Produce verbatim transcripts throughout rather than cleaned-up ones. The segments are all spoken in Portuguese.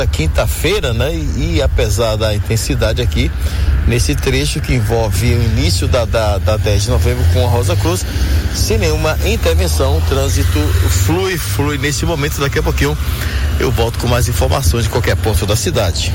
quinta-feira, né? E, e apesar da intensidade aqui, nesse trecho que envolve o início da, da, da dez de novembro com a Rosa Cruz, sem nenhuma intervenção, o trânsito flui, flui nesse momento. Daqui a pouquinho eu volto com mais informações de qualquer ponto da cidade.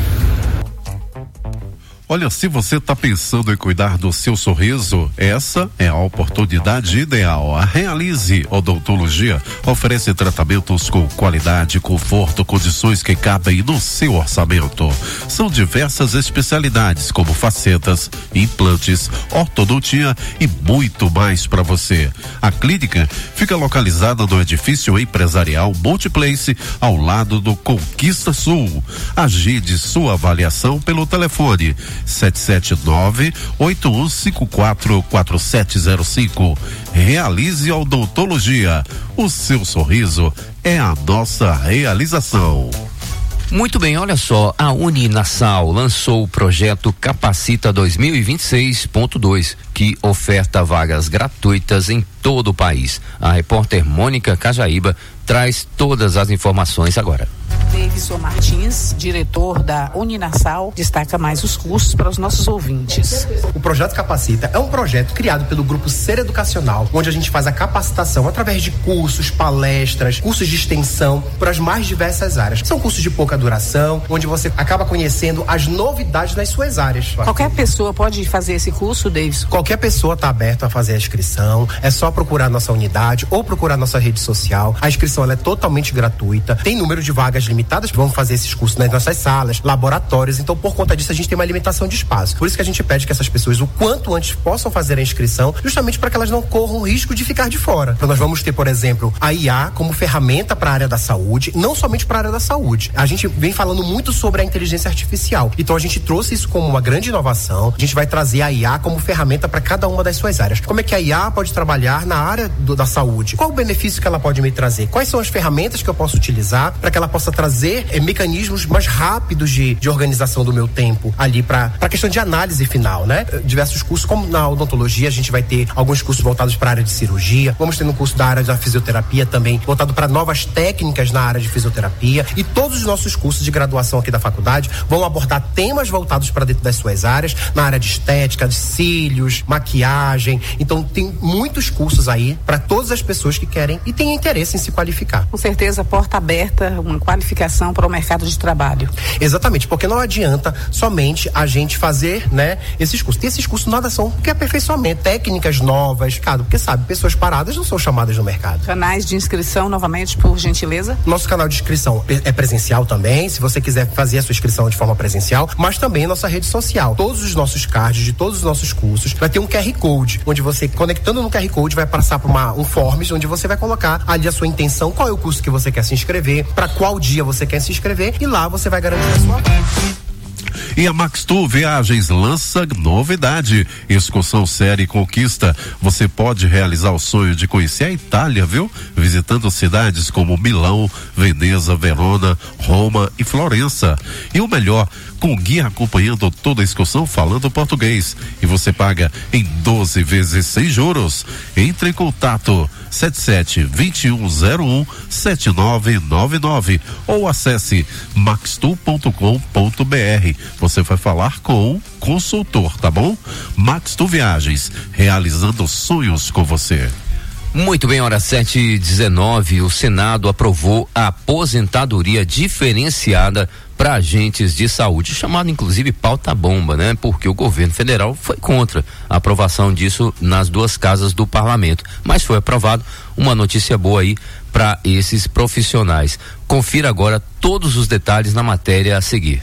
Olha, se você está pensando em cuidar do seu sorriso, essa é a oportunidade ideal. A Realize Odontologia oferece tratamentos com qualidade, conforto, condições que cabem no seu orçamento. São diversas especialidades como facetas, implantes, ortodontia e muito mais para você. A clínica fica localizada no edifício empresarial Multiplace, ao lado do Conquista Sul. Agende sua avaliação pelo telefone sete sete nove, oito um cinco quatro, quatro sete zero cinco. Realize Odontologia. O seu sorriso é a nossa realização. Muito bem, olha só, a Uninasal lançou o projeto Capacita dois mil e vinte e seis ponto dois, que oferta vagas gratuitas em todo o país. A repórter Mônica Cajaíba traz todas as informações agora. Davidson Martins, diretor da Uninasal, destaca mais os cursos para os nossos ouvintes. O projeto Capacita é um projeto criado pelo Grupo Ser Educacional, onde a gente faz a capacitação através de cursos, palestras, cursos de extensão para as mais diversas áreas. São cursos de pouca duração, onde você acaba conhecendo as novidades nas suas áreas. Qualquer pessoa pode fazer esse curso, Davidson? Qualquer pessoa está aberta a fazer a inscrição, é só procurar nossa unidade ou procurar nossa rede social. A inscrição ela é totalmente gratuita, tem número de vagas limitadas, vamos fazer esses cursos nas nossas salas, laboratórios, então por conta disso a gente tem uma limitação de espaço. Por isso que a gente pede que essas pessoas o quanto antes possam fazer a inscrição, justamente para que elas não corram o risco de ficar de fora. Então nós vamos ter, por exemplo, a I A como ferramenta para a área da saúde, não somente para a área da saúde. A gente vem falando muito sobre a inteligência artificial, então a gente trouxe isso como uma grande inovação. A gente vai trazer a I A como ferramenta para cada uma das suas áreas. Como é que a I A pode trabalhar na área do, da saúde? Qual o benefício que ela pode me trazer? Quais são as ferramentas que eu posso utilizar para que ela possa trazer é, mecanismos mais rápidos de, de organização do meu tempo ali para a questão de análise final, né? Diversos cursos, como na odontologia, a gente vai ter alguns cursos voltados para a área de cirurgia, vamos ter um curso da área da fisioterapia também, voltado para novas técnicas na área de fisioterapia, e todos os nossos cursos de graduação aqui da faculdade vão abordar temas voltados para dentro das suas áreas, na área de estética, de cílios, maquiagem. Então tem muitos cursos aí para todas as pessoas que querem e têm interesse em se qualificar. Com certeza, porta aberta, uma qualificação para o mercado de trabalho. Exatamente, porque não adianta somente a gente fazer, né, esses cursos. E esses cursos nada são que aperfeiçoamento, técnicas novas, cara, porque sabe, pessoas paradas não são chamadas no mercado. Canais de inscrição, novamente, por gentileza? Nosso canal de inscrição é presencial também, se você quiser fazer a sua inscrição de forma presencial, mas também nossa rede social. Todos os nossos cards de todos os nossos cursos vai ter um Q R Code, onde você, conectando no Q R Code, vai passar por uma, um forms, onde você vai colocar ali a sua intenção, qual é o curso que você quer se inscrever, para qual dia você quer se inscrever, e lá você vai garantir a sua vaga. E a Max Tour Viagens lança novidade, excursão série Conquista. Você pode realizar o sonho de conhecer a Itália, viu? Visitando cidades como Milão, Veneza, Verona, Roma e Florença. E o melhor, com guia acompanhando toda a excursão falando português. E você paga em doze vezes sem juros. Entre em contato sete sete, dois um zero um, sete nove nove nove ou acesse max tour ponto com ponto b r. Você vai falar com o consultor, tá bom? Max Tour Viagens, realizando sonhos com você. Muito bem, hora sete e dezenove, o Senado aprovou a aposentadoria diferenciada para agentes de saúde, chamado inclusive pauta-bomba, né? Porque o governo federal foi contra a aprovação disso nas duas casas do parlamento, mas foi aprovado. Uma notícia boa aí para esses profissionais. Confira agora todos os detalhes na matéria a seguir.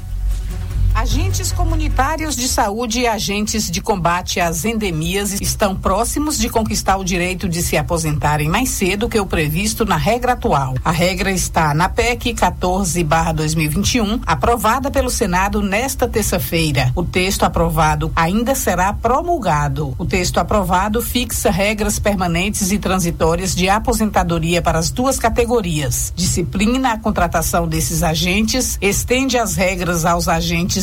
Agentes comunitários de saúde e agentes de combate às endemias estão próximos de conquistar o direito de se aposentarem mais cedo que o previsto na regra atual. A regra está na P E C quatorze barra dois mil e vinte e um, aprovada pelo Senado nesta terça-feira. O texto aprovado ainda será promulgado. O texto aprovado fixa regras permanentes e transitórias de aposentadoria para as duas categorias. Disciplina a contratação desses agentes, estende as regras aos agentes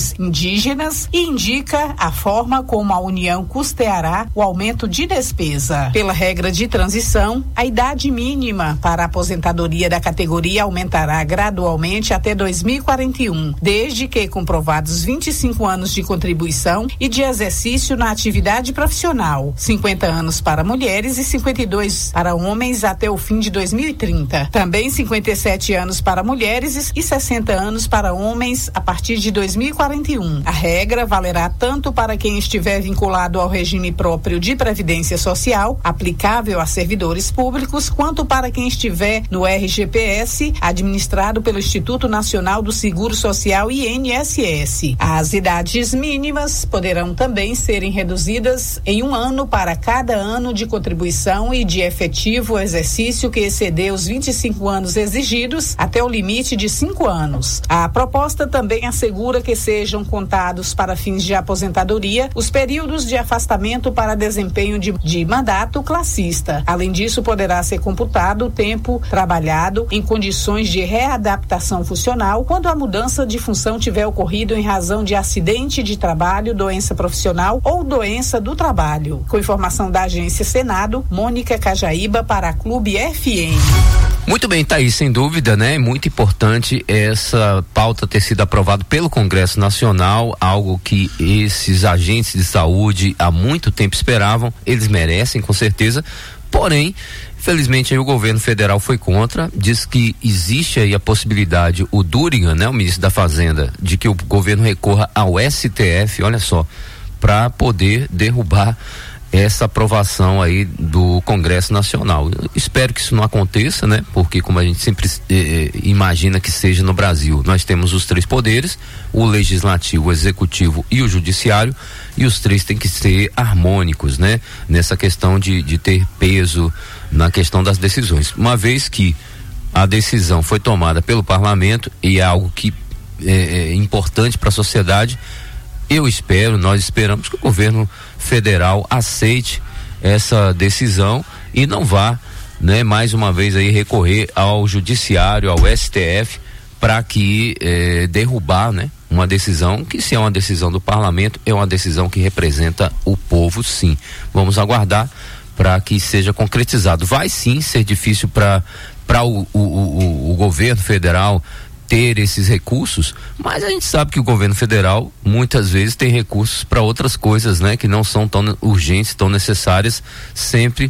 comunidades indígenas e indica a forma como a União custeará o aumento de despesa. Pela regra de transição, a idade mínima para a aposentadoria da categoria aumentará gradualmente até dois mil e quarenta e um, desde que comprovados vinte e cinco anos de contribuição e de exercício na atividade profissional, cinquenta anos para mulheres e cinquenta e dois para homens até o fim de dois mil e trinta. Também cinquenta e sete anos para mulheres e sessenta anos para homens a partir de dois mil e quarenta e um. A regra valerá tanto para quem estiver vinculado ao regime próprio de previdência social, aplicável a servidores públicos, quanto para quem estiver no R G P S, administrado pelo Instituto Nacional do Seguro Social I N S S. As idades mínimas poderão também serem reduzidas em um ano para cada ano de contribuição e de efetivo exercício que exceder os vinte e cinco anos exigidos até o limite de cinco anos. A proposta também assegura que sejam contados para fins de aposentadoria os períodos de afastamento para desempenho de, de mandato classista. Além disso, poderá ser computado o tempo trabalhado em condições de readaptação funcional quando a mudança de função tiver ocorrido em razão de acidente de trabalho, doença profissional ou doença do trabalho. Com informação da agência Senado, Mônica Cajaíba para a Clube F M. Muito bem, tá aí, sem dúvida, né? Muito importante essa pauta ter sido aprovada pelo Congresso Nacional, algo que esses agentes de saúde há muito tempo esperavam, eles merecem, com certeza, porém, infelizmente aí o governo federal foi contra, diz que existe aí a possibilidade, o Durigan, né, o ministro da Fazenda, de que o governo recorra ao S T F, olha só, para poder derrubar essa aprovação aí do Congresso Nacional. Eu espero que isso não aconteça, né? Porque como a gente sempre eh, imagina que seja no Brasil, nós temos os três poderes, o legislativo, o executivo e o judiciário, e os três têm que ser harmônicos, né? Nessa questão de, de ter peso na questão das decisões. Uma vez que a decisão foi tomada pelo parlamento e é algo que é, é importante para a sociedade, eu espero, nós esperamos que o governo federal aceite essa decisão e não vá, né, mais uma vez aí recorrer ao judiciário, ao S T F, para que eh, derrubar, né, uma decisão que, se é uma decisão do parlamento, é uma decisão que representa o povo, sim. Vamos aguardar para que seja concretizado. Vai sim ser difícil para para o, o, o, o governo federal ter esses recursos, mas a gente sabe que o governo federal muitas vezes tem recursos para outras coisas, né, que não são tão urgentes, tão necessárias, sempre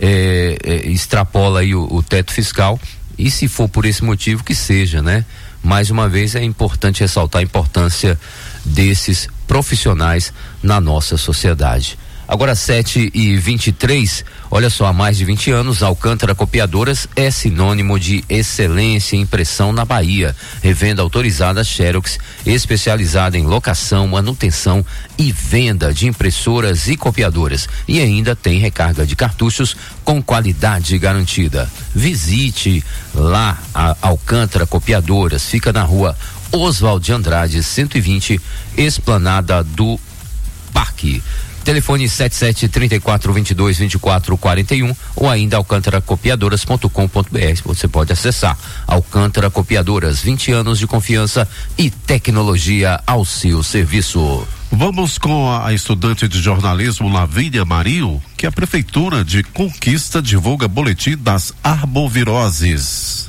é, é, extrapola aí o, o teto fiscal, e se for por esse motivo que seja, né? Mais uma vez é importante ressaltar a importância desses profissionais na nossa sociedade. Agora sete e vinte e três, olha só, há mais de vinte anos, Alcântara Copiadoras é sinônimo de excelência em impressão na Bahia. Revenda autorizada Xerox, especializada em locação, manutenção e venda de impressoras e copiadoras. E ainda tem recarga de cartuchos com qualidade garantida. Visite lá a Alcântara Copiadoras, fica na rua Oswald de Andrade, cento e vinte, Esplanada do Parque. Telefone sete sete, três quatro, dois dois, vinte e quatro, quarenta e um ou ainda alcântara copiadoras ponto com ponto b r. Você pode acessar. Alcântara Copiadoras, vinte anos de confiança e tecnologia ao seu serviço. Vamos com a estudante de jornalismo Lavínia Marinho, que a Prefeitura de Conquista divulga boletim das arboviroses.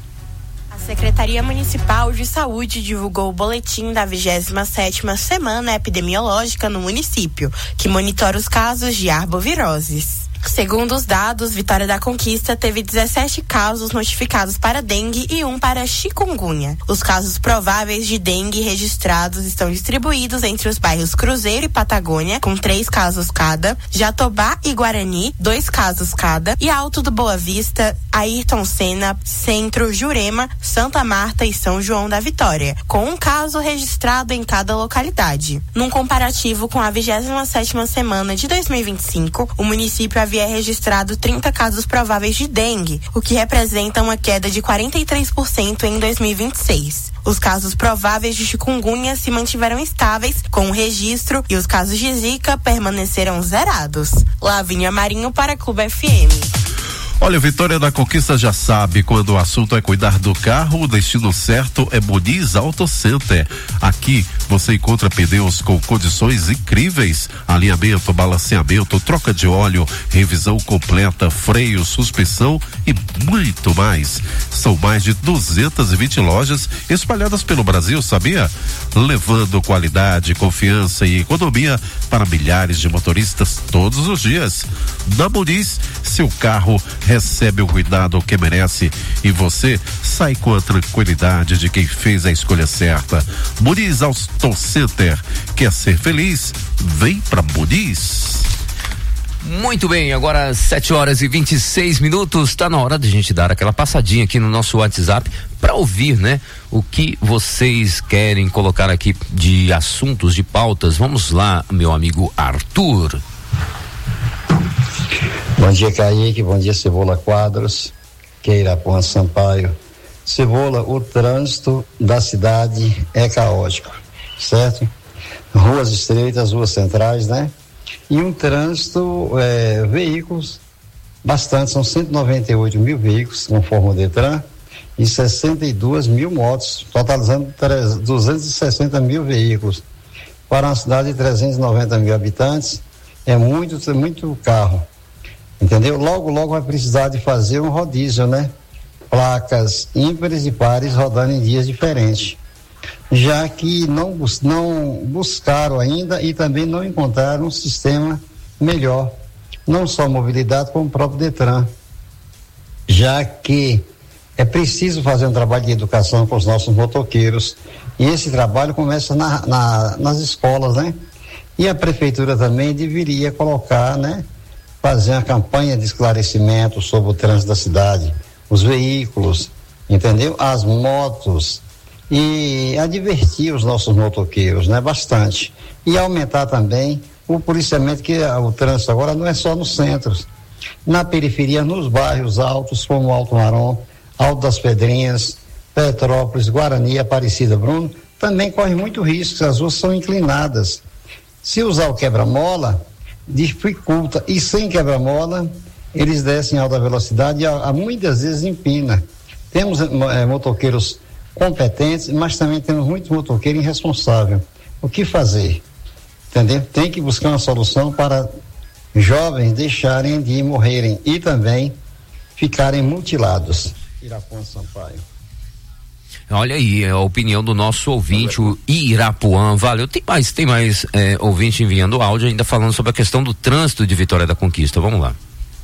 A Secretaria Municipal de Saúde divulgou o boletim da vigésima sétima semana epidemiológica no município, que monitora os casos de arboviroses. Segundo os dados, Vitória da Conquista teve dezessete casos notificados para dengue e um para chikungunya. Os casos prováveis de dengue registrados estão distribuídos entre os bairros Cruzeiro e Patagônia, com três casos cada, Jatobá e Guarani, dois casos cada, e Alto do Boa Vista, Ayrton Senna, Centro, Jurema, Santa Marta e São João da Vitória, com um caso registrado em cada localidade. Num comparativo com a vigésima sétima semana de dois mil e vinte e cinco, o município havia registrado trinta casos prováveis de dengue, o que representa uma queda de quarenta e três por cento em dois mil e vinte e seis. Os casos prováveis de chikungunya se mantiveram estáveis com o registro e os casos de zika permaneceram zerados. Lavínia Marinho para Clube F M. Olha, Vitória da Conquista já sabe, quando o assunto é cuidar do carro, o destino certo é Muniz Auto Center. Aqui você encontra pneus com condições incríveis, alinhamento, balanceamento, troca de óleo, revisão completa, freio, suspensão e muito mais. São mais de duzentas e vinte lojas espalhadas pelo Brasil, sabia? Levando qualidade, confiança e economia para milhares de motoristas todos os dias. Na Muniz, seu carro recebe o cuidado que merece e você sai com a tranquilidade de quem fez a escolha certa. Muniz Auto Center. Quer ser feliz? Vem pra Muniz. Muito bem, agora sete horas e vinte e seis minutos, tá na hora de a gente dar aquela passadinha aqui no nosso WhatsApp para ouvir, né? O que vocês querem colocar aqui de assuntos, de pautas. Vamos lá, meu amigo Arthur. Bom dia, Kaique, bom dia, Cebola Quadros, Irapuã Sampaio. Cebola, o trânsito da cidade é caótico, certo? Ruas estreitas, ruas centrais, né? E um trânsito, é, veículos, bastante, são cento e noventa e oito mil veículos, conforme o Detran, e sessenta e duas mil motos, totalizando duzentos e sessenta mil veículos. Para uma cidade de trezentos e noventa mil habitantes, é muito, muito carro. Entendeu? Logo, logo vai precisar de fazer um rodízio, né? Placas ímpares e pares rodando em dias diferentes. Já que não, bus- não buscaram ainda e também não encontraram um sistema melhor. Não só mobilidade, como o próprio Detran. Já que é preciso fazer um trabalho de educação com os nossos motoqueiros. E esse trabalho começa na, na, nas escolas, né? E a prefeitura também deveria colocar, né? Fazer uma campanha de esclarecimento sobre o trânsito da cidade, os veículos, entendeu? As motos, e advertir os nossos motoqueiros, né? Bastante. E aumentar também o policiamento, que o trânsito agora não é só nos centros, na periferia, nos bairros altos, como Alto Marom, Alto das Pedrinhas, Petrópolis, Guarani, Aparecida, Bruno, também corre muito risco, as ruas são inclinadas. Se usar o quebra-mola, dificulta, e sem quebra-mola eles descem em alta velocidade e a, a muitas vezes empina. Temos é, motoqueiros competentes, mas também temos muitos motoqueiros irresponsáveis. O que fazer? Entendeu? Tem que buscar uma solução para jovens deixarem de morrerem e também ficarem mutilados. Irapuã Sampaio. Olha aí, é a opinião do nosso ouvinte, o Irapuã. Valeu. Tem mais, tem mais é, ouvinte enviando áudio ainda falando sobre a questão do trânsito de Vitória da Conquista. Vamos lá.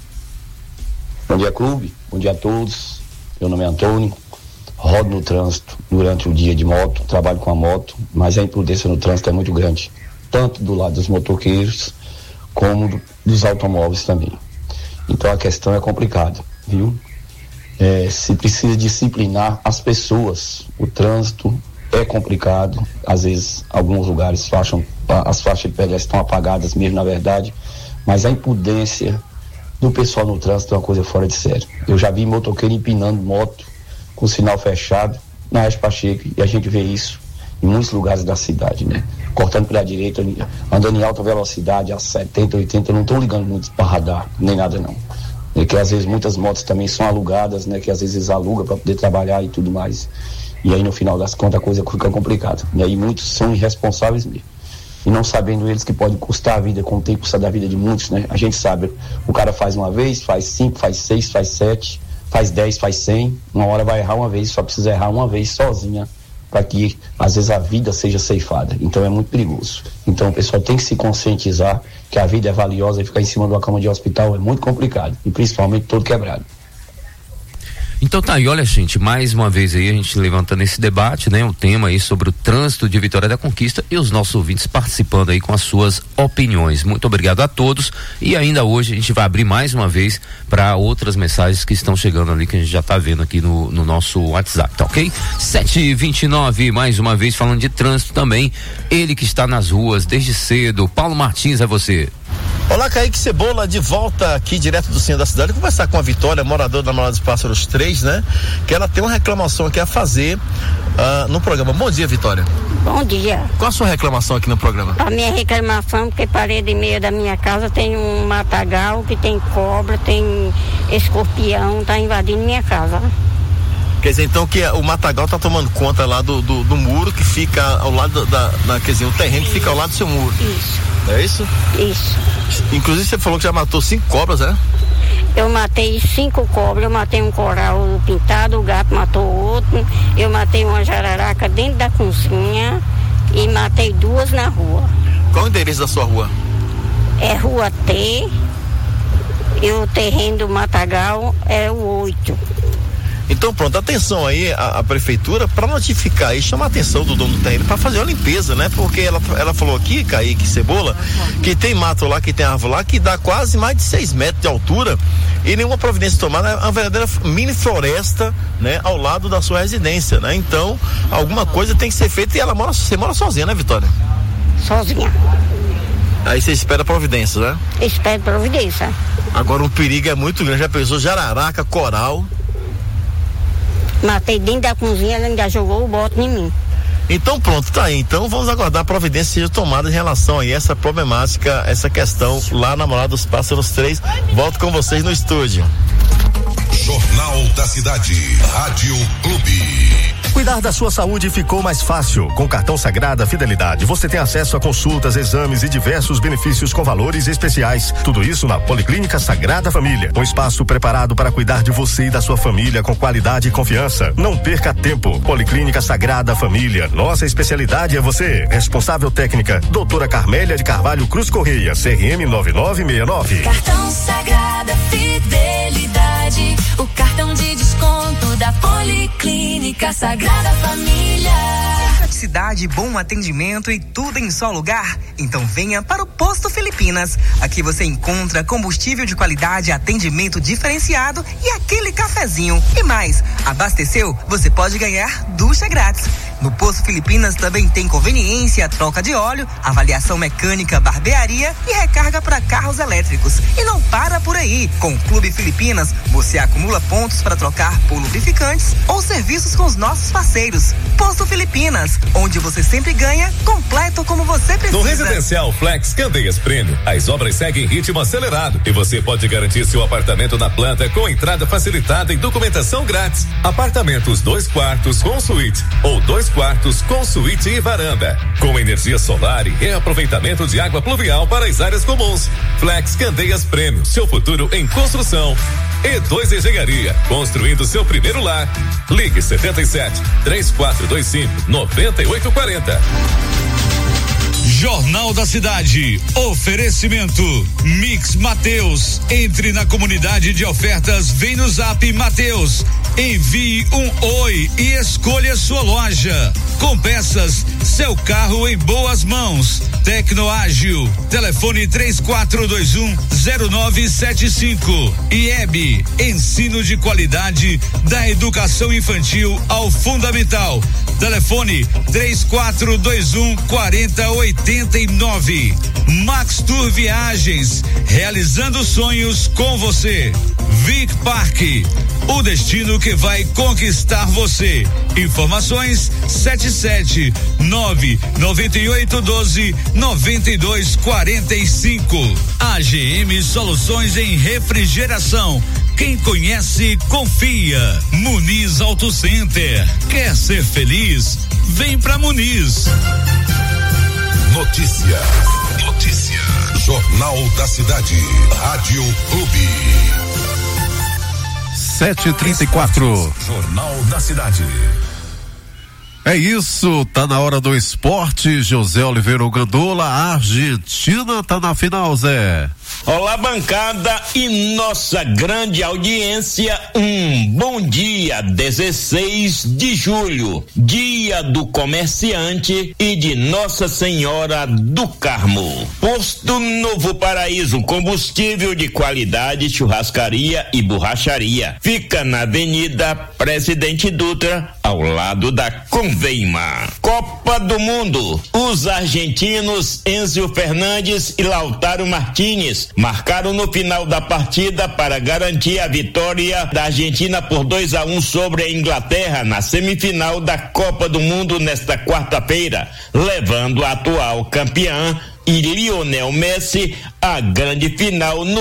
Bom dia, clube. Bom dia a todos. Meu nome é Antônio. Rodo no trânsito durante o dia de moto, trabalho com a moto, mas a imprudência no trânsito é muito grande, tanto do lado dos motoqueiros como do, dos automóveis também. Então a questão é complicada, viu? É, se precisa disciplinar as pessoas. O trânsito é complicado, às vezes alguns lugares faixam, as faixas de pedestre estão apagadas mesmo, na verdade, mas a imprudência do pessoal no trânsito é uma coisa fora de série. Eu já vi motoqueiro empinando moto com o sinal fechado na Aécio Pacheco, e a gente vê isso em muitos lugares da cidade, né? Cortando pela direita, andando em alta velocidade a setenta, oitenta, não estão ligando muito para radar, nem nada não. É que às vezes muitas motos também são alugadas, né? Que às vezes alugam para poder trabalhar e tudo mais. E aí no final das contas a coisa fica complicada. E aí muitos são irresponsáveis mesmo. E não sabendo eles que pode custar a vida, com o tempo custa da vida de muitos, né? A gente sabe, o cara faz uma vez, faz cinco, faz seis, faz sete, faz dez, faz cem, uma hora vai errar uma vez, só precisa errar uma vez sozinha para que às vezes a vida seja ceifada. Então é muito perigoso. Então o pessoal tem que se conscientizar que a vida é valiosa e ficar em cima de uma cama de hospital é muito complicado, e principalmente todo quebrado. Então tá aí, olha gente, mais uma vez aí a gente levantando esse debate, né? O tema aí sobre o trânsito de Vitória da Conquista e os nossos ouvintes participando aí com as suas opiniões. Muito obrigado a todos, e ainda hoje a gente vai abrir mais uma vez para outras mensagens que estão chegando ali, que a gente já tá vendo aqui no, no nosso WhatsApp, tá ok? sete e vinte e nove, mais uma vez falando de trânsito também, ele que está nas ruas desde cedo. Paulo Martins, é você. Olá, Kaique Cebola, de volta aqui direto do centro da cidade, conversar com a Vitória, moradora da Morada dos Pássaros três, né? Que ela tem uma reclamação aqui a fazer uh, no programa. Bom dia, Vitória. Bom dia. Qual a sua reclamação aqui no programa? A minha reclamação, porque parede e meia da minha casa tem um matagal, que tem cobra, tem escorpião tá invadindo minha casa. Quer dizer, então, que o matagal tá tomando conta lá do, do, do muro que fica ao lado da, da, quer dizer, o terreno que fica ao lado do seu muro. Isso. É isso? Isso. Inclusive você falou que já matou cinco cobras, né? Eu matei cinco cobras, eu matei um coral pintado, o gato matou outro, eu matei uma jararaca dentro da cozinha e matei duas na rua. Qual o endereço da sua rua? É Rua T, e o terreno do matagal é o oito. Então pronto, atenção aí a, a prefeitura para notificar e chamar a atenção do dono do terreno para fazer uma limpeza, né? Porque ela, ela falou aqui, Kaique Cebola, que tem mato lá, que tem árvore lá, que dá quase mais de seis metros de altura e nenhuma providência tomada, é uma verdadeira mini floresta, né? Ao lado da sua residência, né? Então, alguma coisa tem que ser feita e ela mora, você mora sozinha, né, Vitória? Sozinha. Aí você espera providência, né? Espero providência. Agora o perigo é muito grande, já pensou jararaca, coral. Matei dentro da cozinha, ela ainda jogou o bote em mim. Então pronto, tá aí. Então vamos aguardar a providência seja tomada em relação a essa problemática, essa questão lá na Morada dos Pássaros três. Volto com vocês no estúdio. Jornal da Cidade, Rádio Clube. Cuidar da sua saúde ficou mais fácil. Com o cartão Sagrada Fidelidade, você tem acesso a consultas, exames e diversos benefícios com valores especiais. Tudo isso na Policlínica Sagrada Família. Um espaço preparado para cuidar de você e da sua família com qualidade e confiança. Não perca tempo. Policlínica Sagrada Família. Nossa especialidade é você. Responsável técnica, doutora Carmélia de Carvalho Cruz Correia, C R M nove nove seis nove. Cartão Sagrada Fidelidade. O cartão de desconto da Policlínica Sagrada Família. Cidade, bom atendimento e tudo em só lugar? Então venha para o Posto Filipinas. Aqui você encontra combustível de qualidade, atendimento diferenciado e aquele cafezinho. E mais, abasteceu? Você pode ganhar ducha grátis. No Posto Filipinas também tem conveniência, troca de óleo, avaliação mecânica, barbearia e recarga para carros elétricos. E não para por aí. Com o Clube Filipinas, você acumula pontos para trocar por lubrificantes ou serviços com os nossos parceiros. Posto Filipinas, onde você sempre ganha, completo como você precisa. No Residencial Flex Candeias Prêmio, as obras seguem em ritmo acelerado e você pode garantir seu apartamento na planta com entrada facilitada e documentação grátis. Apartamentos dois quartos com suíte ou dois quartos com suíte e varanda, com energia solar e reaproveitamento de água pluvial para as áreas comuns. Flex Candeias Prêmio, seu futuro em construção. E dois Engenharia, construindo seu primeiro lar. Ligue setenta e sete, três quatro dois cinco, nove oito quatro zero. Jornal da Cidade. Oferecimento Mix Mateus. Entre na comunidade de ofertas, vem no Zap Mateus. Envie um oi e escolha sua loja. Com peças, seu carro em boas mãos. Tecnoágil. Telefone três quatro dois um zero nove sete cinco. I E B. Ensino de qualidade da educação infantil ao fundamental. Telefone três quatro dois um quatro zero oito nove. Max Tour Viagens, realizando sonhos com você. Vic Park, o destino que vai conquistar você. Informações sete sete nove nove oito um dois nove dois quatro cinco. A G M Soluções em Refrigeração. Quem conhece, confia. Muniz Auto Center. Quer ser feliz? Vem pra Muniz. Notícia. Notícia. Jornal da Cidade. Rádio Clube. sete e trinta e quatro. Jornal da Cidade. É isso, tá na hora do esporte. José Oliveira Gandola, a Argentina tá na final, Zé. Olá, bancada e nossa grande audiência, um bom dia. Dezesseis de julho, dia do comerciante e de Nossa Senhora do Carmo. Posto Novo Paraíso, combustível de qualidade, churrascaria e borracharia. Fica na Avenida Presidente Dutra, ao lado da Conveima. Copa do Mundo, os argentinos Enzo Fernandes e Lautaro Martínez marcaram no final da partida para garantir a vitória da Argentina por dois a um sobre a Inglaterra na semifinal da Copa do Mundo nesta quarta-feira, levando a atual campeã e Lionel Messi à grande final no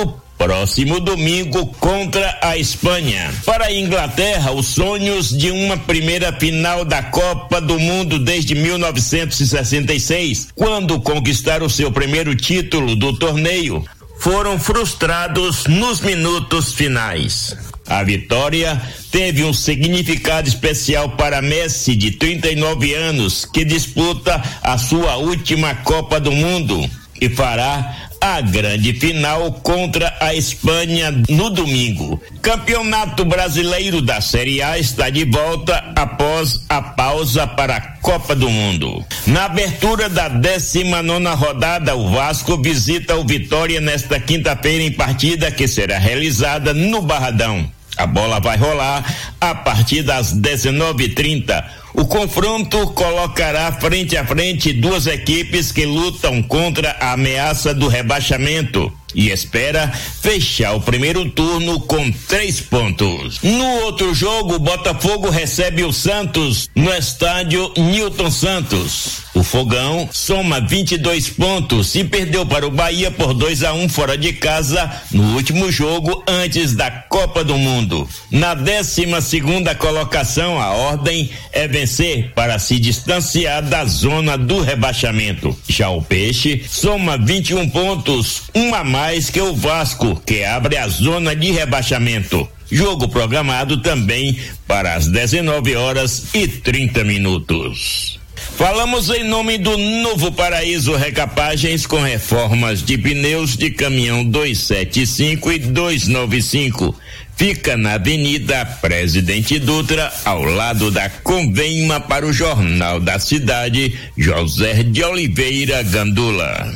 próximo domingo contra a Espanha. Para a Inglaterra, os sonhos de uma primeira final da Copa do Mundo desde mil novecentos e sessenta e seis, quando conquistaram o seu primeiro título do torneio, foram frustrados nos minutos finais. A vitória teve um significado especial para Messi, de trinta e nove anos, que disputa a sua última Copa do Mundo e fará a grande final contra a Espanha no domingo. Campeonato Brasileiro da Série A está de volta após a pausa para a Copa do Mundo. Na abertura da décima nona rodada, o Vasco visita o Vitória nesta quinta-feira em partida que será realizada no Barradão. A bola vai rolar a partir das dezenove e trinta. O confronto colocará frente a frente duas equipes que lutam contra a ameaça do rebaixamento e espera fechar o primeiro turno com três pontos. No outro jogo, o Botafogo recebe o Santos no estádio Newton Santos. O Fogão soma vinte e dois pontos e perdeu para o Bahia por dois a um fora de casa no último jogo antes da Copa do Mundo. Na décima segunda colocação, a ordem é vencer para se distanciar da zona do rebaixamento. Já o Peixe soma vinte e um pontos, um a mais que o Vasco, que abre a zona de rebaixamento. Jogo programado também para as dezenove horas e trinta minutos. Falamos em nome do Novo Paraíso Recapagens, com reformas de pneus de caminhão duzentos e setenta e cinco e duzentos e noventa e cinco. Fica na Avenida Presidente Dutra, ao lado da Convenma, para o Jornal da Cidade, José de Oliveira Gandula.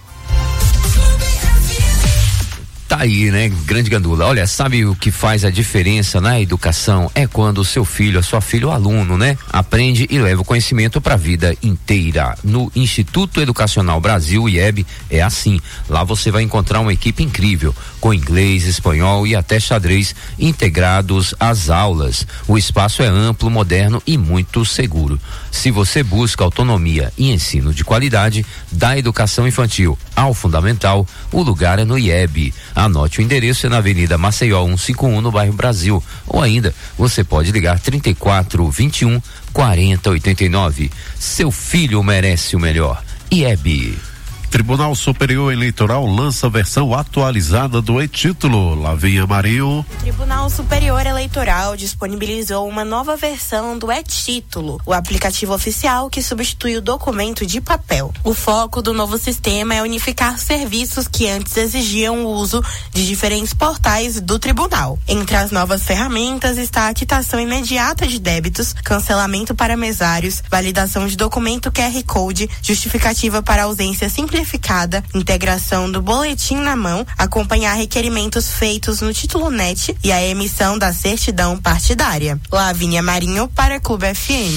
Tá aí, né? Grande Gandula. Olha, sabe o que faz a diferença na educação? É quando o seu filho, a sua filha, o aluno, né? Aprende e leva o conhecimento para a vida inteira. No Instituto Educacional Brasil, I E B, é assim. Lá você vai encontrar uma equipe incrível, com inglês, espanhol e até xadrez integrados às aulas. O espaço é amplo, moderno e muito seguro. Se você busca autonomia e ensino de qualidade, da educação infantil ao fundamental, o lugar é no I E B. Anote o endereço, é na Avenida Maceió cento e cinquenta e um, no bairro Brasil. Ou ainda, você pode ligar trinta e quatro, vinte e um, quarenta, oitenta e nove. Seu filho merece o melhor. I E B. Tribunal Superior Eleitoral lança a versão atualizada do e-título. Lá vem a Marinho. O Tribunal Superior Eleitoral disponibilizou uma nova versão do e-título, o aplicativo oficial que substitui o documento de papel. O foco do novo sistema é unificar serviços que antes exigiam o uso de diferentes portais do tribunal. Entre as novas ferramentas está a quitação imediata de débitos, cancelamento para mesários, validação de documento Q R Code, justificativa para ausência simplificada, integração do boletim na mão, acompanhar requerimentos feitos no título N E T e a emissão da certidão partidária. Lavínia Marinho para Clube F M.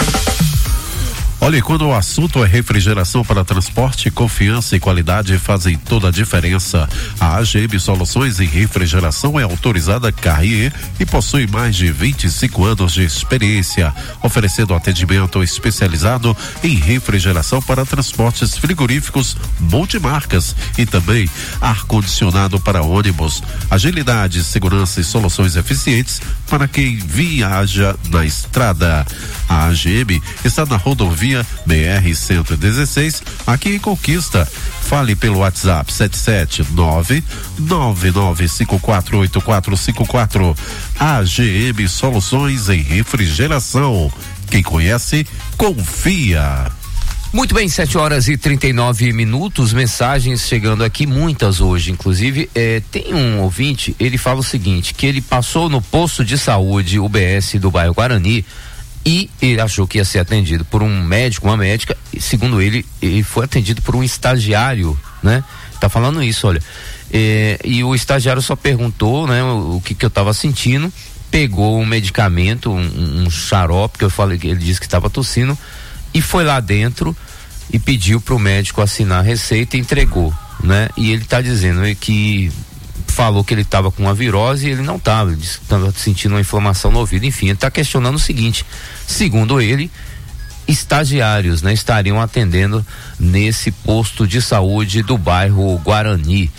Olha, quando o assunto é refrigeração para transporte, confiança e qualidade fazem toda a diferença. A A G M Soluções em Refrigeração é autorizada Carrier e possui mais de vinte e cinco anos de experiência, oferecendo atendimento especializado em refrigeração para transportes frigoríficos multimarcas e também ar-condicionado para ônibus. Agilidade, segurança e soluções eficientes para quem viaja na estrada. A A G M está na rodovia B R cento e dezesseis, aqui em Conquista. Fale pelo WhatsApp sete sete nove nove nove cinco quatro oito quatro cinco quatro. A G M Soluções em Refrigeração. Quem conhece, confia. Muito bem, sete horas e trinta e nove minutos, mensagens chegando aqui, muitas hoje, inclusive, eh, tem um ouvinte, ele fala o seguinte, que ele passou no posto de saúde U B S do bairro Guarani e ele achou que ia ser atendido por um médico, uma médica, e segundo ele, ele foi atendido por um estagiário, né? Tá falando isso, olha, eh, e o estagiário só perguntou, né, o, o que que eu tava sentindo, pegou um medicamento, um, um xarope, que eu falei, que ele disse que estava tossindo, e foi lá dentro e pediu pro médico assinar a receita e entregou, né? E ele tá dizendo que falou que ele estava com uma virose e ele não estava, ele disse que estava sentindo uma inflamação no ouvido, enfim, ele está questionando o seguinte, segundo ele, estagiários, né, estariam atendendo nesse posto de saúde do bairro Guarani.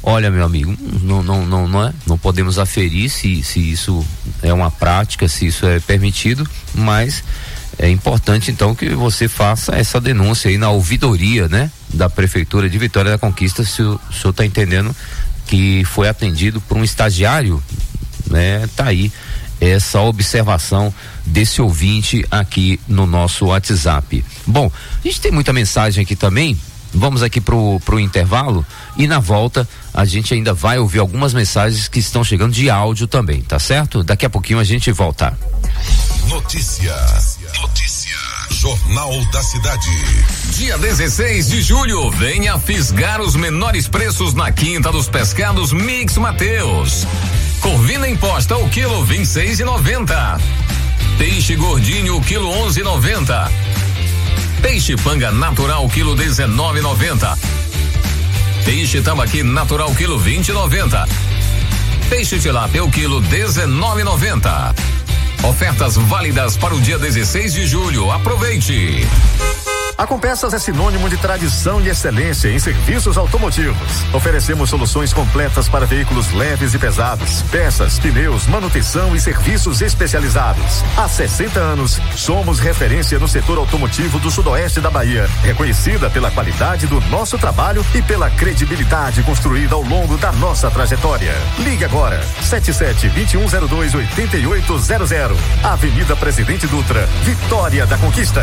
Olha, meu amigo, não, não, não, não, é? Não podemos aferir se, se isso é uma prática, se isso é permitido, mas é importante então que você faça essa denúncia aí na ouvidoria, né? Da Prefeitura de Vitória da Conquista, se o, o senhor está entendendo que foi atendido por um estagiário, né? Tá aí essa observação desse ouvinte aqui no nosso WhatsApp. Bom, a gente tem muita mensagem aqui também. Vamos aqui pro, pro intervalo e na volta a gente ainda vai ouvir algumas mensagens que estão chegando de áudio também, tá certo? Daqui a pouquinho a gente volta. Notícia. Notícia. Jornal da Cidade. Dia dezesseis de julho, venha fisgar os menores preços na Quinta dos Pescados Mix Mateus. Corvina imposta o quilo vinte e seis e noventa. Peixe gordinho o quilo onze e noventa. Peixe panga natural quilo dezenove e noventa. Peixe tambaqui natural quilo vinte e noventa. Peixe tilápia o quilo dezenove e noventa. Ofertas válidas para o dia dezesseis de julho. Aproveite! A Compeças é sinônimo de tradição e excelência em serviços automotivos. Oferecemos soluções completas para veículos leves e pesados, peças, pneus, manutenção e serviços especializados. Há sessenta anos, somos referência no setor automotivo do sudoeste da Bahia, reconhecida pela qualidade do nosso trabalho e pela credibilidade construída ao longo da nossa trajetória. Ligue agora, sete sete, dois um zero dois, oito oito zero zero. Avenida Presidente Dutra, Vitória da Conquista.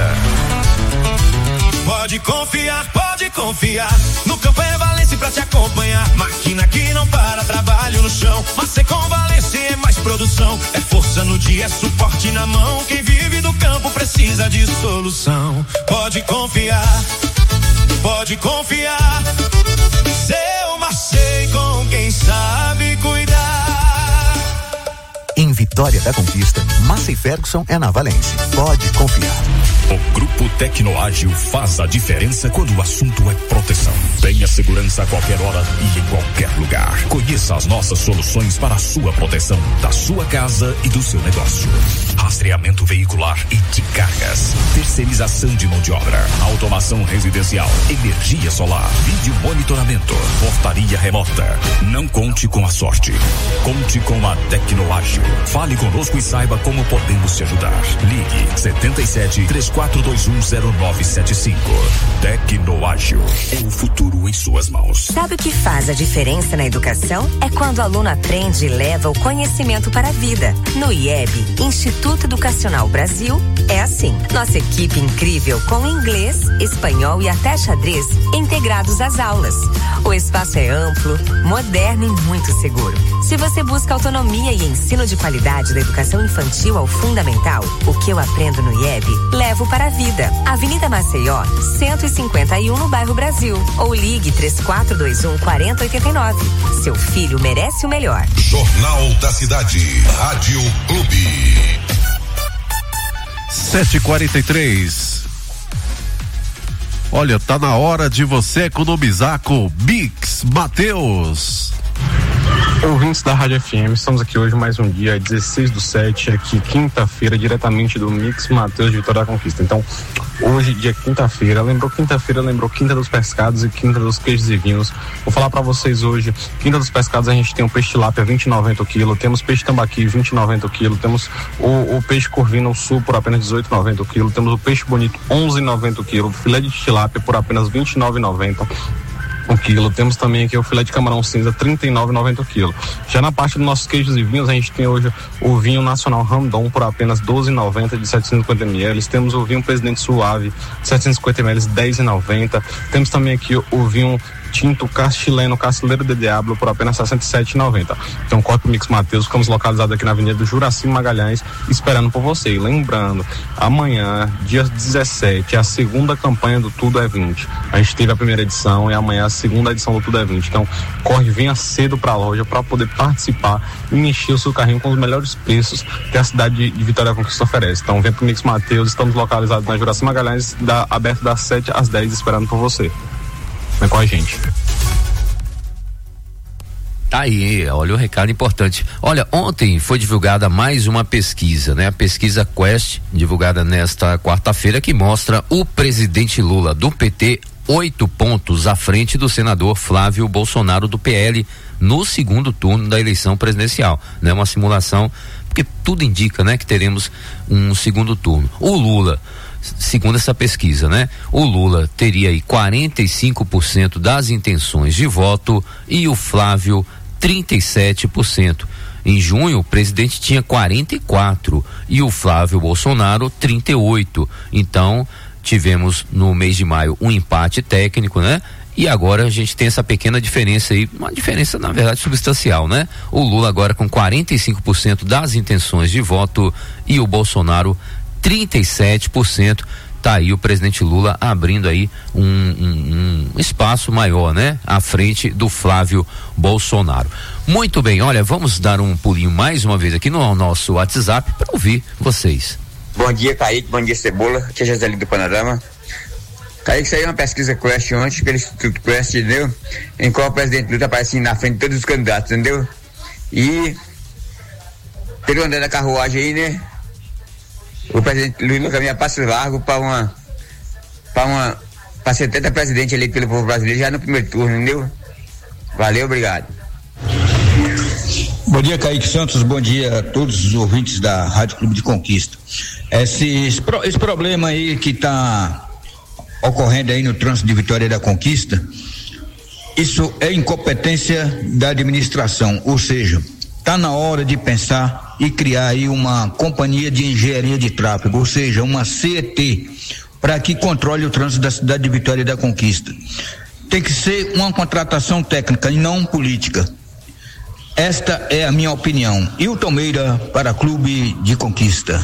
Pode confiar, pode confiar. No campo é Valência pra te acompanhar. Máquina que não para, trabalho no chão. Mas com Valência é mais produção. É força no dia, é suporte na mão. Quem vive do campo precisa de solução. Pode confiar, pode confiar. Seu Marcei com quem sabe cuidar. Em Vitória da Conquista, Massey Ferguson é na Valência. Pode confiar. O Grupo Tecnoágil faz a diferença quando o assunto é proteção. Tenha segurança a qualquer hora e em qualquer lugar. Conheça as nossas soluções para a sua proteção, da sua casa e do seu negócio. Rastreamento veicular e de cargas. Terceirização de mão de obra. Automação residencial. Energia solar. Vídeo monitoramento. Portaria remota. Não conte com a sorte. Conte com a Tecnoágil. Fale conosco e saiba como podemos te ajudar. Ligue setenta e sete, três quatro dois um, zero nove sete cinco. Tecnoágil. É o futuro em suas mãos. Sabe o que faz a diferença na educação? É quando o aluno aprende e leva o conhecimento para a vida. No I E B, Instituto Educacional Brasil, é assim. Nossa equipe incrível com inglês, espanhol e até xadrez integrados às aulas. O espaço é amplo, moderno e muito seguro. Se você busca autonomia e ensino de qualidade da educação infantil ao fundamental, o que eu aprendo no I E B, levo para a vida. Avenida Maceió, cento e cinquenta e um no bairro Brasil. Ou ligue três quatro dois um, quatro zero oito nove. Seu filho merece o melhor. Jornal da Cidade. Rádio Clube. sete e quarenta e três. Olha, tá na hora de você economizar com Mix Mateus. Ouvintes da Rádio F M, estamos aqui hoje mais um dia, dezesseis do sete, aqui quinta-feira, diretamente do Mix Mateus de Vitória da Conquista. Então, hoje, dia quinta-feira, lembrou quinta-feira, lembrou Quinta dos Pescados e Quinta dos Queijos e Vinhos. Vou falar pra vocês hoje, Quinta dos Pescados a gente tem o peixe tilápia vinte e noventa o quilo, temos peixe tambaqui vinte e noventa o quilo, temos o, o peixe corvina sul por apenas dezoito e noventa o quilo, temos o peixe bonito onze e noventa o quilo, filé de tilápia por apenas vinte e nove e noventa um quilo. Temos também aqui o filé de camarão cinza, trinta e nove e noventa o quilo. Já na parte dos nossos queijos e vinhos, a gente tem hoje o vinho nacional Randon por apenas doze e noventa de setecentos e cinquenta mililitros. Temos o vinho Presidente Suave de setecentos e cinquenta mililitros, dez e noventa. Temos também aqui o vinho tinto chileno Cacileiro de Diablo por apenas sessenta e sete e noventa. Então, corre pro Mix Mateus, ficamos localizados aqui na Avenida do Juraci Magalhães, esperando por você. E lembrando, amanhã, dia dezessete, é a segunda campanha do Tudo é vinte. A gente teve a primeira edição e amanhã a segunda edição do Tudo é vinte. Então, corre, venha cedo pra loja para poder participar e encher o seu carrinho com os melhores preços que a cidade de Vitória da Conquista oferece. Então, vem pro Mix Mateus, estamos localizados na Juraci Magalhães, da, aberto das sete às dez, esperando por você. Vem com a gente. Tá aí, olha o recado importante. Olha, ontem foi divulgada mais uma pesquisa, né? A pesquisa Quest, divulgada nesta quarta-feira, que mostra o presidente Lula do P T oito pontos à frente do senador Flávio Bolsonaro do P L no segundo turno da eleição presidencial, né? Uma simulação, porque tudo indica, né, que teremos um segundo turno. O Lula, segundo essa pesquisa, né? O Lula teria aí quarenta e cinco por cento das intenções de voto e o Flávio trinta e sete por cento. Em junho, o presidente tinha quarenta e quatro por cento e o Flávio Bolsonaro trinta e oito por cento. Então, tivemos no mês de maio um empate técnico, né? E agora a gente tem essa pequena diferença aí, uma diferença na verdade substancial, né? O Lula agora com quarenta e cinco por cento das intenções de voto e o Bolsonaro trinta e sete por cento. Tá aí o presidente Lula abrindo aí um, um, um espaço maior, né? À frente do Flávio Bolsonaro. Muito bem, olha, vamos dar um pulinho mais uma vez aqui no nosso WhatsApp para ouvir vocês. Bom dia, Kaique, bom dia, Cebola, aqui é José do Panorama. Kaique, saiu uma pesquisa Quest ontem, pelo Instituto Quest, entendeu? Em qual o presidente Lula está aparecendo na frente de todos os candidatos, entendeu? E pelo andar da carruagem aí, né? O presidente Lula caminha passo largo para uma para uma para setenta presidente eleito pelo povo brasileiro já no primeiro turno, entendeu? Valeu, obrigado. Bom dia, Kaique Santos, bom dia a todos os ouvintes da Rádio Clube de Conquista. Esse, esse, esse problema aí que está ocorrendo aí no trânsito de Vitória da Conquista, isso é incompetência da administração, ou seja, está na hora de pensar e criar aí uma companhia de engenharia de tráfego, ou seja, uma C E T, para que controle o trânsito da cidade de Vitória da Conquista. Tem que ser uma contratação técnica e não política. Esta é a minha opinião. Hilton Meira para Clube de Conquista.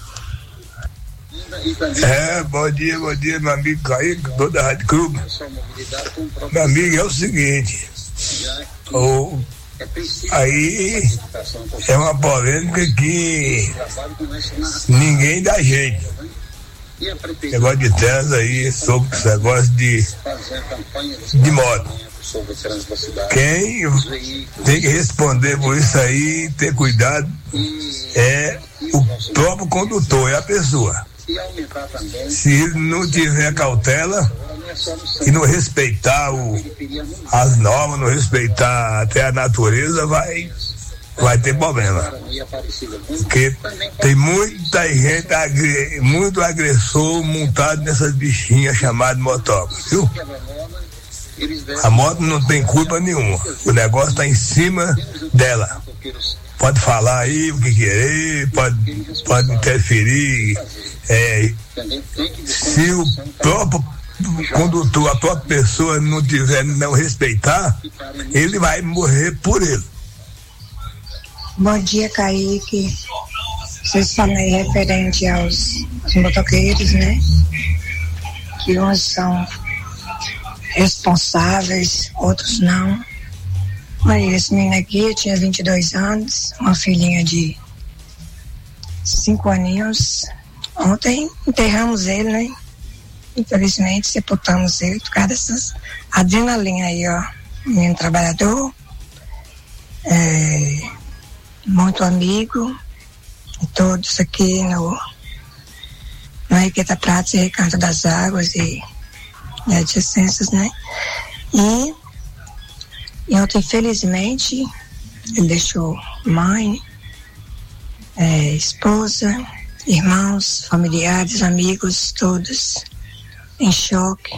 É, bom dia, bom dia, meu amigo Kaique, toda a Rádio Clube. Meu amigo, é o seguinte, o, aí é uma polêmica que ninguém dá jeito. Negócio de trânsito aí, sobre esse negócio de, de moto. Quem tem que responder por isso aí, ter cuidado, é o próprio condutor, é a pessoa. Se ele não tiver cautela e não respeitar o, as normas, não respeitar até a natureza, vai, vai ter problema. Porque tem muita gente, agre, muito agressor montado nessas bichinhas chamadas motoca, viu? A moto não tem culpa nenhuma. O negócio está em cima dela. Pode falar aí o que querer, pode, pode interferir. É, se o próprio condutor, a própria pessoa não tiver, não respeitar, ele vai morrer por ele. Bom dia, Kaique. Vocês falam aí referente aos, aos motoqueiros, né? Que uns são responsáveis, outros não. Mas esse menino aqui tinha vinte e dois anos, uma filhinha de cinco aninhos. Ontem enterramos ele, né? Infelizmente sepultamos ele por causa dessas adrenalina aí, ó. Menino trabalhador, é, muito amigo, e todos aqui no na Requeta Pratos e Recanto das Águas e e adjacências, né? E, e ontem, infelizmente, ele deixou mãe, é, esposa, irmãos, familiares, amigos, todos em choque.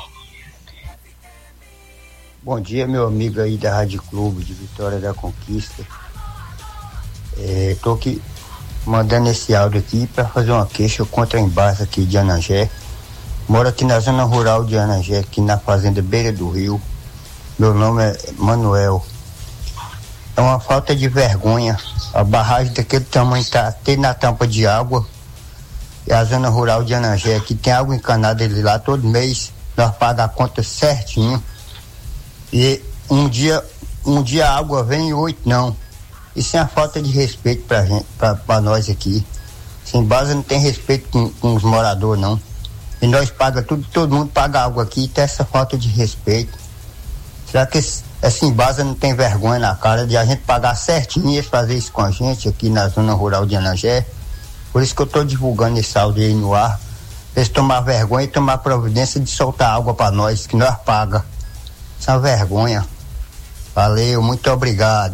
Bom dia, meu amigo aí da Rádio Clube de Vitória da Conquista. É, tô aqui mandando esse áudio aqui para fazer uma queixa contra a Embasa aqui de Anagé. Moro aqui na zona rural de Anagé, aqui na fazenda Beira do Rio. Meu nome é Manuel. É uma falta de vergonha. A barragem daquele tamanho tá até na tampa de água. E a zona rural de Anagé, que tem água encanada ali lá todo mês. Nós pagamos a conta certinho. E um dia, um dia a água vem e oito não. Isso é uma falta de respeito pra gente, pra, pra nós aqui. Sem base não tem respeito com, com os moradores, não. E nós pagamos tudo, todo mundo paga água aqui e tem essa falta de respeito. Será que esse, Essa Embasa não tem vergonha na cara de a gente pagar certinho e eles fazer isso com a gente aqui na zona rural de Anagé. Por isso que eu estou divulgando esse áudio aí no ar. Eles tomar vergonha e tomar providência de soltar água para nós, que nós paga. Isso é uma vergonha. Valeu, muito obrigado.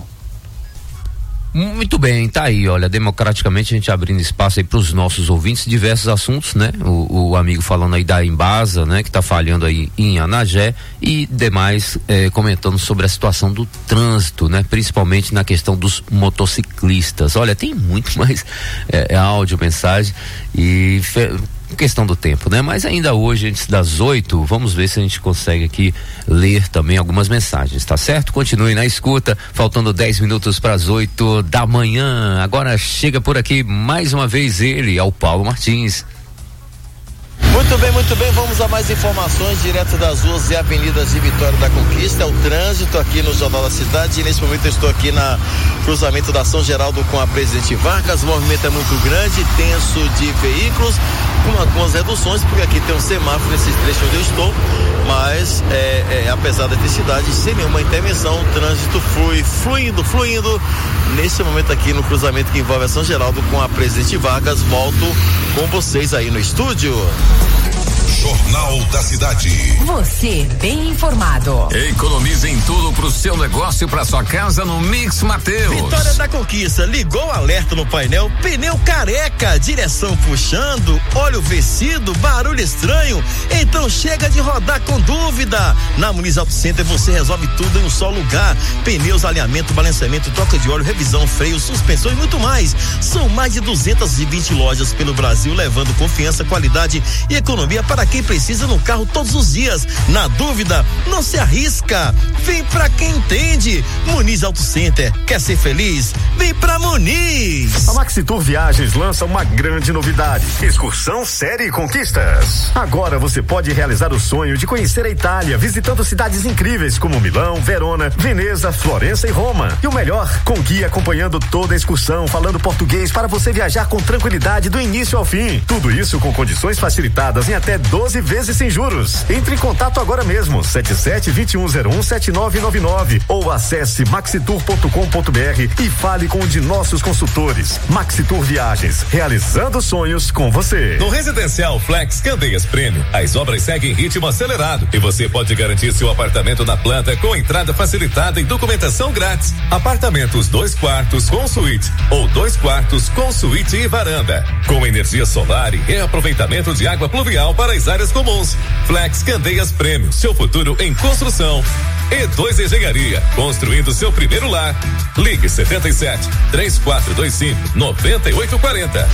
Muito bem, tá aí, olha, democraticamente a gente abrindo espaço aí para os nossos ouvintes, diversos assuntos, né? O, o amigo falando aí da Embasa, né? Que tá falhando aí em Anagé e demais eh, comentando sobre a situação do trânsito, né? Principalmente na questão dos motociclistas. Olha, tem muito mais eh, áudio, mensagem e fe... questão do tempo, né? Mas ainda hoje, antes das oito, vamos ver se a gente consegue aqui ler também algumas mensagens, tá certo? Continue na escuta, faltando dez minutos para as oito da manhã. Agora chega por aqui mais uma vez ele, ao Paulo Martins. Muito bem, muito bem, vamos a mais informações direto das ruas e avenidas de Vitória da Conquista. É o trânsito aqui no Jornal da Cidade e nesse momento eu estou aqui na cruzamento da São Geraldo com a Presidente Vargas. O movimento é muito grande, tenso de veículos, com algumas reduções, porque aqui tem um semáforo nesse trecho onde eu estou, mas é, é, apesar da intensidade, sem nenhuma intervenção, o trânsito flui, fluindo, fluindo nesse momento aqui no cruzamento que envolve a São Geraldo com a Presidente Vargas. Volto com vocês aí no estúdio. Jornal da Cidade. Você bem informado. Economize em tudo pro seu negócio e pra sua casa no Mix Mateus. Vitória da Conquista, ligou o alerta no painel, pneu careca, direção puxando, óleo vencido, barulho estranho. Então chega de rodar com dúvida. Na Muniz Auto Center você resolve tudo em um só lugar. Pneus, alinhamento, balanceamento, troca de óleo, revisão, freio, suspensão e muito mais. São mais de duzentas e vinte lojas pelo Brasil, levando confiança, qualidade e economia para quem precisa no carro todos os dias. Na dúvida, não se arrisca. Vem pra quem entende. Muniz Auto Center. Quer ser feliz? Vem pra Muniz. A Maxitur Viagens lança uma grande novidade: excursão série Conquistas. Agora você pode realizar o sonho de conhecer a Itália, visitando cidades incríveis como Milão, Verona, Veneza, Florença e Roma. E o melhor, com guia acompanhando toda a excursão, falando português para você viajar com tranquilidade do início ao fim. Tudo isso com condições facilitadas em até doze vezes sem juros. Entre em contato agora mesmo, sete sete, dois um zero um, sete nove nove nove ou acesse maxitur ponto com ponto br e fale com um de nossos consultores. Maxitur Viagens, realizando sonhos com você. No Residencial Flex Candeias Prêmio, as obras seguem em ritmo acelerado e você pode garantir seu apartamento na planta com entrada facilitada e documentação grátis. Apartamentos dois quartos com suíte ou dois quartos com suíte e varanda, com energia solar e reaproveitamento de água pluvial para as áreas comuns. Flex Candeias Prêmio, seu futuro em construção. E dois Engenharia, construindo seu primeiro lar. Ligue setenta e sete, três quatro dois cinco, nove oito quatro zero.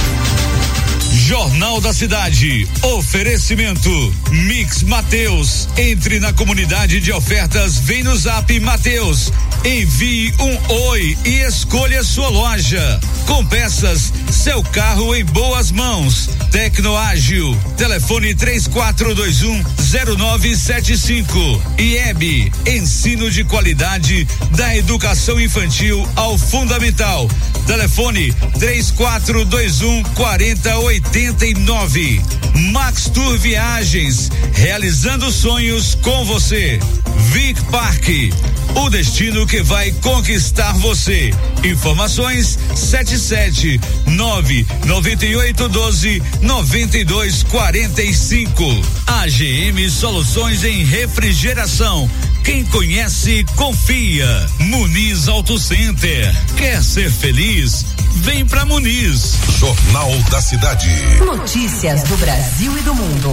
Jornal da Cidade. Oferecimento Mix Mateus. Entre na comunidade de ofertas, vem no Zap Mateus. Envie um oi e escolha sua loja. Com peças, seu carro em boas mãos. Tecnoágil. Telefone três quatro dois um, zero nove sete cinco. I E B. Ensino de qualidade da educação infantil ao fundamental. Telefone três quatro dois um, quarenta oitenta e nove. Max Tour Viagens, realizando sonhos com você. Vic Park, o destino que vai conquistar você. Informações sete sete nove nove oito doze noventa e dois quarenta e cinco. A G M Soluções em Refrigeração. Quem conhece, confia. Muniz Auto Center. Quer ser feliz? Vem pra Muniz. Jornal da Cidade. Notícias do Brasil e do mundo.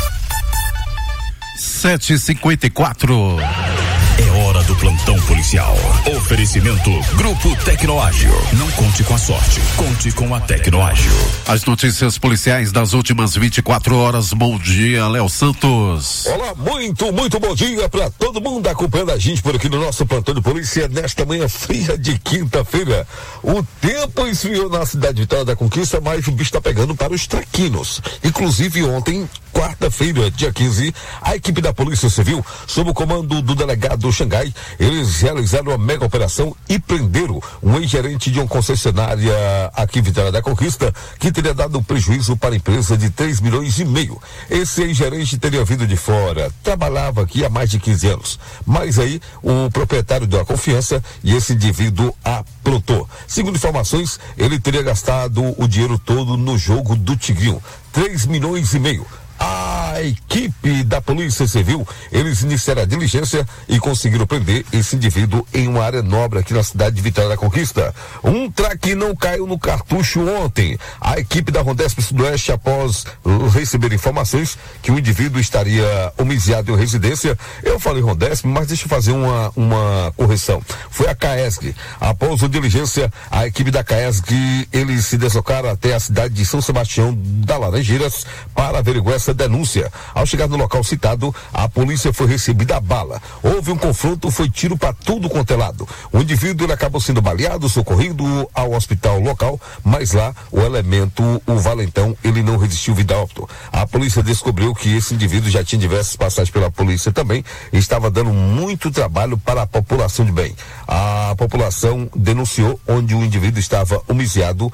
sete e cinquenta e quatro. É hora do plantão policial. Oferecimento Grupo Tecnoágil. Não conte com a sorte, conte com a Tecnoágil. As notícias policiais das últimas vinte e quatro horas. Bom dia, Léo Santos. Olá, muito, muito bom dia para todo mundo acompanhando a gente por aqui no nosso plantão de polícia nesta manhã fria de quinta-feira. O tempo esfriou na cidade de Vitória da Conquista, mas o bicho tá pegando para os traquinos. Inclusive ontem, quarta-feira, dia quinze, a equipe da Polícia Civil, sob o comando do delegado Xangai, eles realizaram uma mega operação e prenderam um ex-gerente de uma concessionária aqui em Vitória da Conquista, que teria dado um prejuízo para a empresa de três milhões e meio. Esse ex-gerente teria vindo de fora, trabalhava aqui há mais de quinze anos, mas aí o proprietário deu a confiança e esse indivíduo aprontou. Segundo informações, ele teria gastado o dinheiro todo no jogo do Tigrinho, três milhões e meio. A equipe da Polícia Civil, eles iniciaram a diligência e conseguiram prender esse indivíduo em uma área nobre aqui na cidade de Vitória da Conquista. Um traque não caiu no cartucho ontem. A equipe da Rondesp Sudoeste, após receber informações que o indivíduo estaria homicidiado em uma residência, eu falei Rondesp, mas deixa eu fazer uma, uma correção. Foi a CAESG. Após a diligência, a equipe da CAESG, eles se deslocaram até a cidade de São Sebastião da Laranjeiras para averiguar essa denúncia. Ao chegar no local citado, a polícia foi recebida a bala. Houve um confronto, foi tiro para tudo quanto é lado. O indivíduo ele acabou sendo baleado, socorrido ao hospital local, mas lá o elemento, o valentão, ele não resistiu vida óbito. A polícia descobriu que esse indivíduo já tinha diversas passagens pela polícia também e estava dando muito trabalho para a população de bem. A população denunciou onde o indivíduo estava homicidiado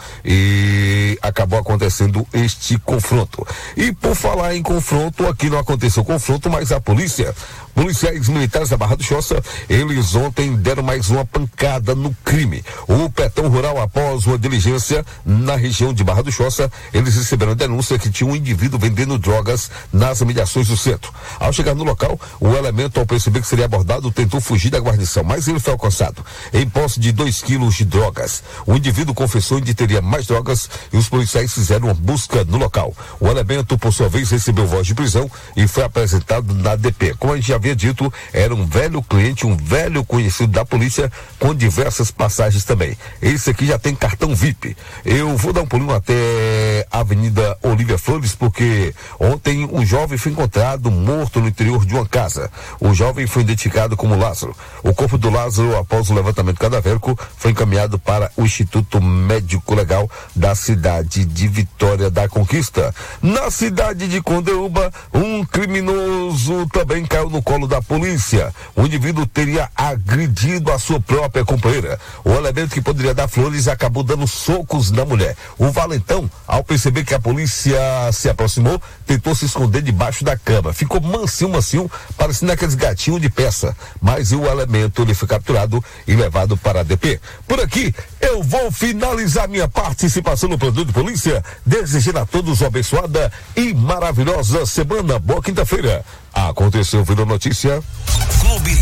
e acabou acontecendo este confronto. E por falar em confronto, aqui não aconteceu confronto, mas a polícia, policiais militares da Barra do Choça, eles ontem deram mais uma pancada no crime. O Petão Rural, após uma diligência na região de Barra do Choça, eles receberam a denúncia que tinha um indivíduo vendendo drogas nas imediações do centro. Ao chegar no local, o elemento, ao perceber que seria abordado, tentou fugir da guarnição, mas ele foi alcançado em posse de dois quilos de drogas. O indivíduo confessou que teria mais drogas e os policiais fizeram uma busca no local. O elemento, por sua vez, recebeu voz de prisão e foi apresentado na D P. Como a gente já havia dito, era um velho cliente, um velho conhecido da polícia, com diversas passagens também. Esse aqui já tem cartão V I P. Eu vou dar um pulinho até a Avenida Olívia Flores, porque ontem um jovem foi encontrado morto no interior de uma casa. O jovem foi identificado como Lázaro. O corpo do Lázaro, após o levantamento cadavérico, foi encaminhado para o Instituto Médico Legal da cidade de Vitória da Conquista. Na cidade de Condeúba, um criminoso também caiu no colo da polícia. O indivíduo teria agredido a sua própria companheira. O elemento que poderia dar flores acabou dando socos na mulher. O valentão, ao perceber que a polícia se aproximou, tentou se esconder debaixo da cama. Ficou mansinho, mansinho, parecendo aqueles gatinhos de peça. Mas o elemento, ele foi capturado e levado para a D P. Por aqui, eu vou finalizar minha participação no Plantão de Polícia, desejando a todos uma abençoada e maravilhosa semana. Boa quinta-feira. Aconteceu, virou notícia. Clube.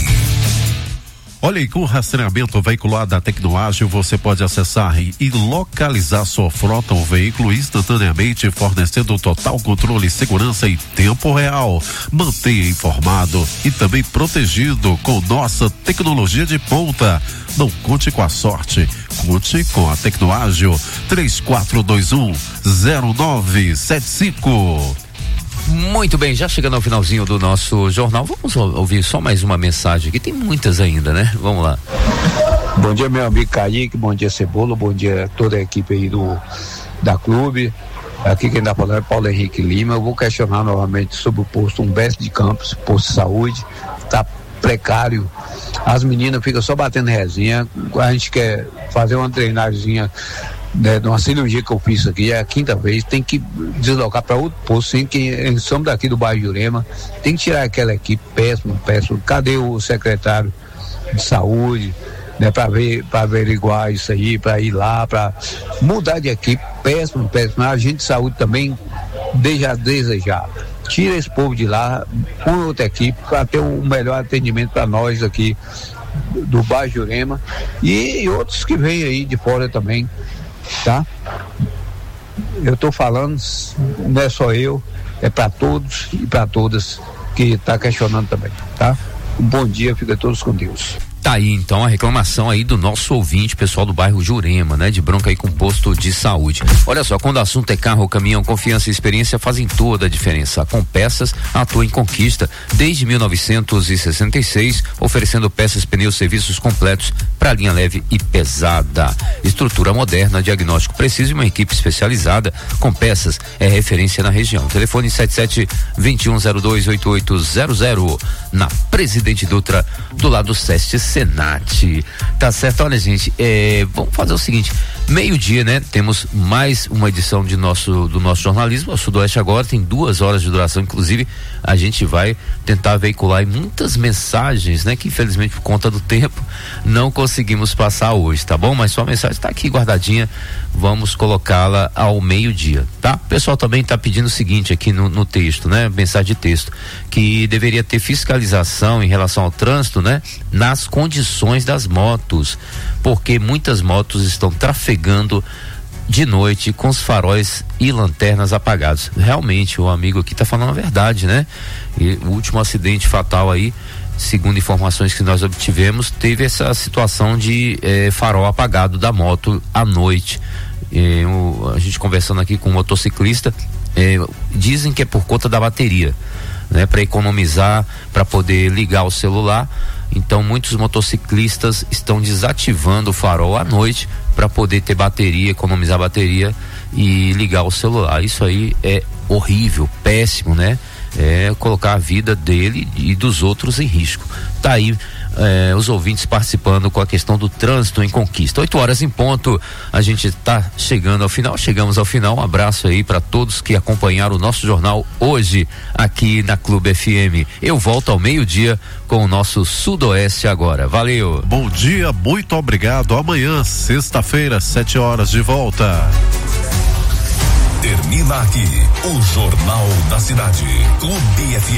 Olha aí, com o rastreamento veicular da Tecnoágil, você pode acessar e localizar sua frota ou veículo instantaneamente, fornecendo total controle, segurança e tempo real. Mantenha informado e também protegido com nossa tecnologia de ponta. Não conte com a sorte, conte com a Tecnoágil. três quatro dois um zero nove sete cinco. Muito bem, já chegando ao finalzinho do nosso jornal, vamos ouvir só mais uma mensagem aqui, tem muitas ainda, né? Vamos lá. Bom dia, meu amigo Kaique, bom dia, Cebola, bom dia a toda a equipe aí do, da clube. Aqui quem está falando é Paulo Henrique Lima. Eu vou questionar novamente sobre o posto Humberto de Campos, posto de saúde, tá precário. As meninas ficam só batendo resinha, a gente quer fazer uma drenagemzinha, né, de uma cirurgia que eu fiz aqui, é a quinta vez, tem que deslocar para outro posto, sim, que somos daqui do bairro Jurema, tem que tirar aquela equipe, péssimo, péssimo. Cadê o secretário de saúde, né, para ver, para averiguar isso aí, para ir lá, para mudar de equipe, péssimo, péssimo. A gente de saúde também deixa a desejar. Tira esse povo de lá, põe outra equipe para ter um melhor atendimento para nós aqui do bairro Jurema e outros que vêm aí de fora também. Tá? Eu tô falando, não é só eu, é para todos e para todas que tá questionando também, tá? Um bom dia, fica todos com Deus. Tá aí então a reclamação aí do nosso ouvinte, pessoal do bairro Jurema, né? De bronca aí com posto de saúde. Olha só, quando o assunto é carro ou caminhão, confiança e experiência fazem toda a diferença. A Compeças atua em Conquista desde mil novecentos e sessenta e seis, oferecendo peças, pneus, serviços completos para linha leve e pesada. Estrutura moderna, diagnóstico preciso e uma equipe especializada. Compeças é referência na região. Telefone sete sete, dois um zero dois, oito oito zero zero, na Presidente Dutra, do lado do Seste Senat. Tá certo? Olha, gente, é, vamos fazer o seguinte, meio-dia, né? Temos mais uma edição de nosso, do nosso jornalismo. O Sudoeste agora tem duas horas de duração, inclusive a gente vai tentar veicular aí muitas mensagens, né? Que infelizmente por conta do tempo não conseguimos passar hoje, tá bom? Mas sua mensagem está aqui guardadinha, vamos colocá-la ao meio-dia, tá? O pessoal também está pedindo o seguinte aqui no, no texto, né? Mensagem de texto, que deveria ter fiscalização em relação ao trânsito, né? Nas condições das motos, porque muitas motos estão trafegando de noite com os faróis e lanternas apagados. Realmente, o amigo aqui está falando a verdade, né? E o último acidente fatal aí, segundo informações que nós obtivemos, teve essa situação de eh, farol apagado da moto à noite. Eh, o, a gente conversando aqui com um motociclista, eh, dizem que é por conta da bateria, né? Para economizar, para poder ligar o celular. Então muitos motociclistas estão desativando o farol à noite para poder ter bateria, economizar bateria e ligar o celular. Isso aí é horrível, péssimo, né? É colocar a vida dele e dos outros em risco. Tá aí eh, os ouvintes participando com a questão do trânsito em Conquista. Oito horas em ponto, a gente tá chegando ao final, chegamos ao final. Um abraço aí para todos que acompanharam o nosso jornal hoje aqui na Clube F M. Eu volto ao meio-dia com o nosso Sudoeste agora. Valeu. Bom dia, muito obrigado. Amanhã, sexta-feira, sete horas de volta. Termina aqui o Jornal da Cidade. Clube F M.